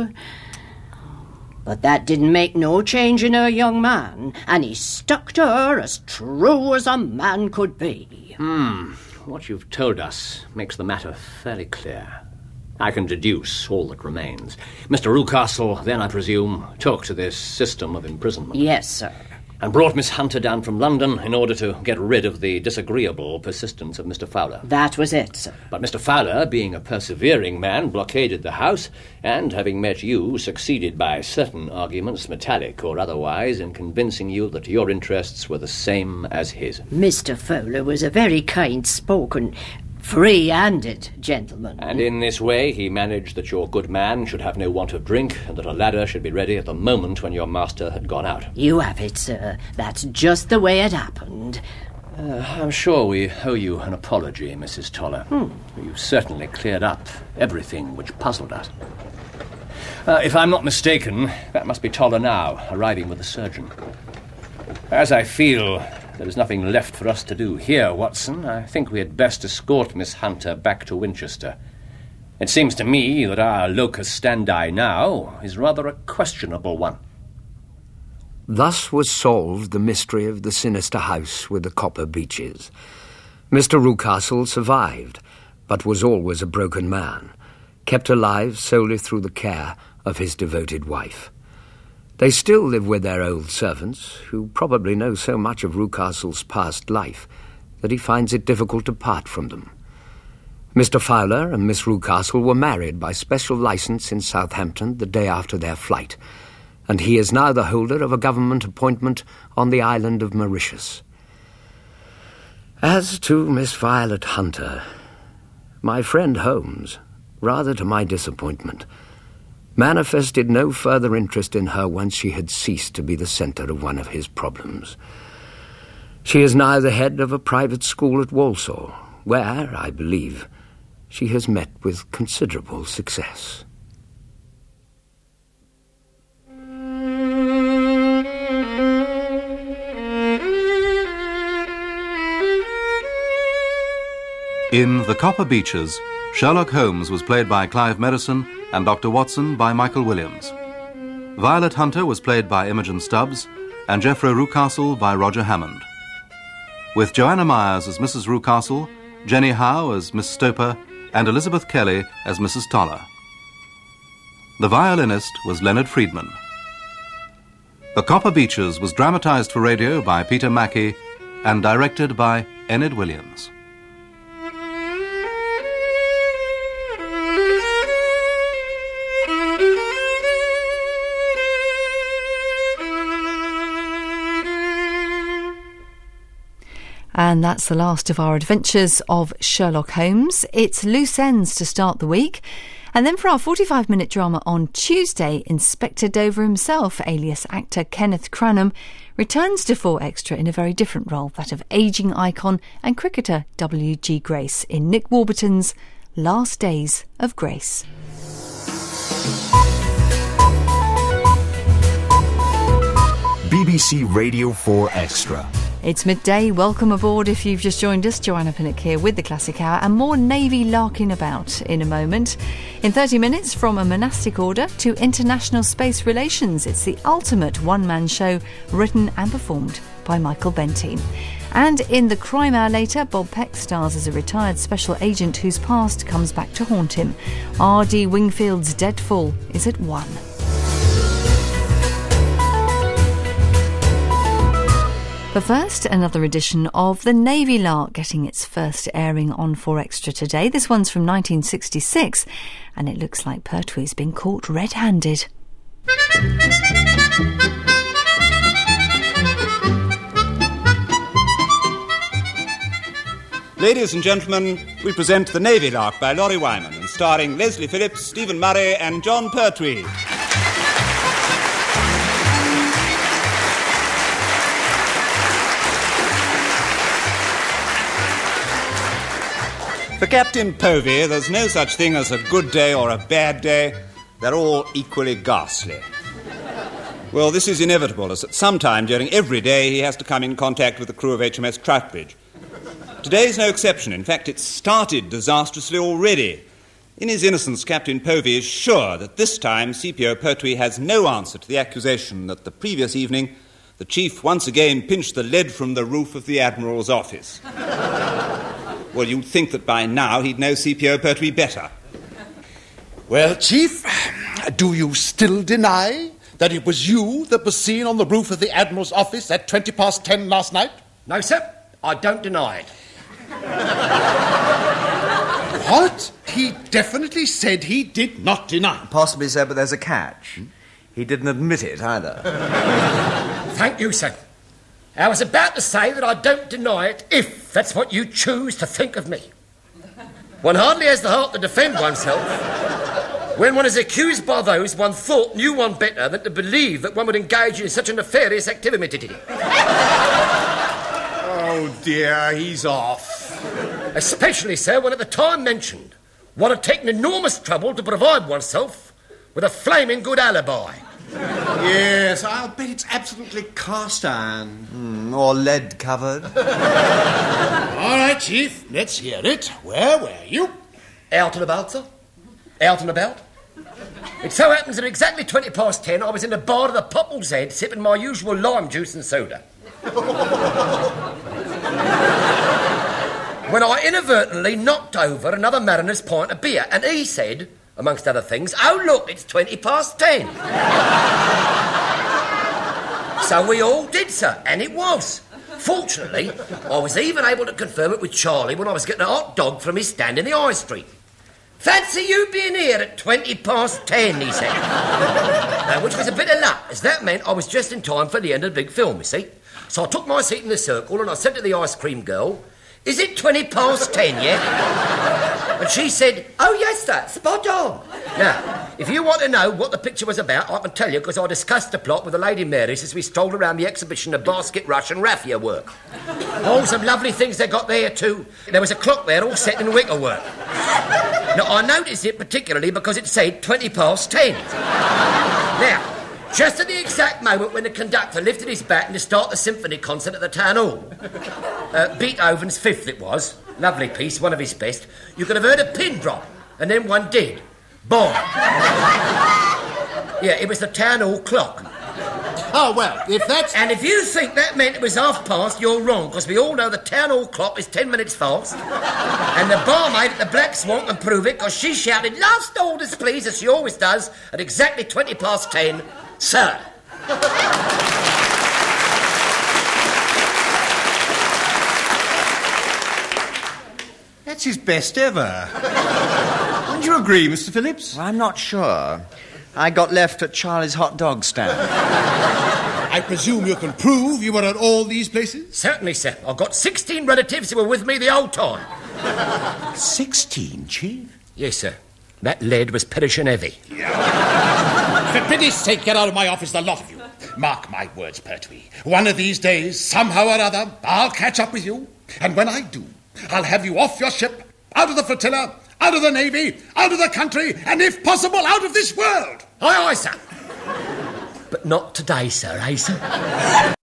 [SPEAKER 13] But that didn't make no change in her young man, and he stuck to her as true as a man could be.
[SPEAKER 8] What you've told us makes the matter fairly clear. I can deduce all that remains. Mr. Rucastle, then, I presume, took to this system of imprisonment.
[SPEAKER 13] Yes, sir.
[SPEAKER 8] And brought Miss Hunter down from London in order to get rid of the disagreeable persistence of Mr. Fowler.
[SPEAKER 13] That was it, sir.
[SPEAKER 8] But Mr. Fowler, being a persevering man, blockaded the house, and, having met you, succeeded by certain arguments, metallic or otherwise, in convincing you that your interests were the same as his.
[SPEAKER 13] Mr. Fowler was a very kind-spoken, free-handed gentleman.
[SPEAKER 8] And in this way he managed that your good man should have no want of drink, and that a ladder should be ready at the moment when your master had gone out.
[SPEAKER 13] You have it, sir. That's just the way it happened.
[SPEAKER 8] I'm sure we owe you an apology, Mrs. Toller. You've certainly cleared up everything which puzzled us. If I'm not mistaken, that must be Toller now, arriving with the surgeon. As I feel there is nothing left for us to do here, Watson, I think we had best escort Miss Hunter back to Winchester. It seems to me that our locus standi now is rather a questionable one.
[SPEAKER 7] Thus was solved the mystery of the sinister house with the copper beeches. Mr. Rucastle survived, but was always a broken man, kept alive solely through the care of his devoted wife. They still live with their old servants, who probably know so much of Rucastle's past life that he finds it difficult to part from them. Mr. Fowler and Miss Rucastle were married by special license in Southampton the day after their flight, and he is now the holder of a government appointment on the island of Mauritius. As to Miss Violet Hunter, my friend Holmes, rather to my disappointment, manifested no further interest in her once she had ceased to be the centre of one of his problems. She is now the head of a private school at Walsall, where, I believe, she has met with considerable success.
[SPEAKER 6] In The Copper Beeches, Sherlock Holmes was played by Clive Merrison and Dr. Watson by Michael Williams. Violet Hunter was played by Imogen Stubbs and Geoffrey Rucastle by Roger Hammond. With Joanna Myers as Mrs. Rucastle, Jenny Howe as Miss Stoper, and Elizabeth Kelly as Mrs. Toller. The violinist was Leonard Friedman. The Copper Beeches was dramatised for radio by Peter Mackie and directed by Enid Williams.
[SPEAKER 2] And that's the last of our adventures of Sherlock Holmes. It's loose ends to start the week. And then for our 45-minute drama on Tuesday, Inspector Dover himself, alias actor Kenneth Cranham, returns to 4Extra in a very different role, that of ageing icon and cricketer W.G. Grace in Nick Warburton's Last Days of Grace.
[SPEAKER 3] BBC Radio 4 Extra.
[SPEAKER 2] It's midday. Welcome aboard if you've just joined us. Joanna Pinnock here with the Classic Hour and more Navy larking about in a moment. In 30 minutes, from a monastic order to international space relations, it's the ultimate one-man show written and performed by Michael Bentine. And in the Crime Hour later, Bob Peck stars as a retired special agent whose past comes back to haunt him. R.D. Wingfield's Deadfall is at 1. But first, another edition of The Navy Lark getting its first airing on 4Extra today. This one's from 1966, and it looks like Pertwee's been caught red-handed.
[SPEAKER 14] Ladies and gentlemen, we present The Navy Lark by Laurie Wyman, and starring Leslie Phillips, Stephen Murray and John Pertwee. For Captain Povey, there's no such thing as a good day or a bad day. They're all equally ghastly. Well, this is inevitable, as at some time during every day he has to come in contact with the crew of HMS Troutbridge. Today's no exception. In fact, it's started disastrously already. In his innocence, Captain Povey is sure that this time CPO Pertwee has no answer to the accusation that the previous evening the chief once again pinched the lead from the roof of the Admiral's office. Well, you'd think that by now he'd know CPO Pertwee better.
[SPEAKER 15] Well, Chief, do you still deny that it was you that was seen on the roof of the Admiral's office at 10:20 last night?
[SPEAKER 8] No, sir, I don't deny it.
[SPEAKER 15] What? He definitely said he did not deny.
[SPEAKER 16] Possibly, sir, but there's a catch. He didn't admit it either.
[SPEAKER 8] Thank you, sir. I was about to say that I don't deny it, if that's what you choose to think of me. One hardly has the heart to defend oneself when one is accused by those one thought knew one better than to believe that one would engage in such a nefarious activity.
[SPEAKER 15] Oh, dear, he's off.
[SPEAKER 8] Especially, sir, when at the time mentioned, one had taken enormous trouble to provide oneself with a flaming good alibi.
[SPEAKER 15] Yes, I'll bet it's absolutely cast iron.
[SPEAKER 16] Or lead covered.
[SPEAKER 15] All right, Chief, let's hear it. Where were you?
[SPEAKER 8] Out and about, sir. Out and about. It so happens that exactly 10:20 I was in the bar of the Popple's Head sipping my usual lime juice and soda. When I inadvertently knocked over another mariner's pint of beer, and he said, amongst other things, "Oh, look, it's 10:20. So we all did, sir, and it was. Fortunately, I was even able to confirm it with Charlie when I was getting a hot dog from his stand in the High Street. "Fancy you being here at 10:20, he said. Which was a bit of luck, as that meant I was just in time for the end of the big film, you see. So I took my seat in the circle and I said to the ice cream girl, "Is it 10:20 yet?"
[SPEAKER 17] And she said, "Oh, yes, sir, spot on." Now, if you want to know what the picture was about, I can tell you, because I discussed the plot with the Lady Marys as we strolled around the exhibition of basket, rush and raffia work. All some lovely things they got there, too. There was a clock there all set in wicker work. Now, I noticed it particularly because it said 10:20. Now, just at the exact moment when the conductor lifted his baton to start the symphony concert at the town hall, Beethoven's Fifth it was, lovely piece, one of his best, you could have heard a pin drop, and then one did. Boom. Yeah, it was the town hall clock.
[SPEAKER 15] Oh, well, if that's...
[SPEAKER 17] And if you think that meant it was 1:30, you're wrong, because we all know the town hall clock is 10 minutes fast. And the barmaid at the Black Swan can prove it, because she shouted, "Last orders, please," as she always does, at exactly 10:20, sir.
[SPEAKER 14] That's his best ever. Wouldn't you agree, Mr. Phillips?
[SPEAKER 16] I'm not sure. I got left at Charlie's hot dog stand.
[SPEAKER 15] I presume you can prove you were at all these places?
[SPEAKER 17] Certainly, sir. I've got 16 relatives who were with me the whole time.
[SPEAKER 15] 16, Chief?
[SPEAKER 17] Yes, sir. That lead was perishing heavy.
[SPEAKER 15] For pity's sake, get out of my office, the lot of you. Mark my words, Pertwee. One of these days, somehow or other, I'll catch up with you. And when I do, I'll have you off your ship, out of the flotilla, out of the navy, out of the country, and if possible, out of this world.
[SPEAKER 17] Aye, aye, sir. But not today, sir, eh, sir?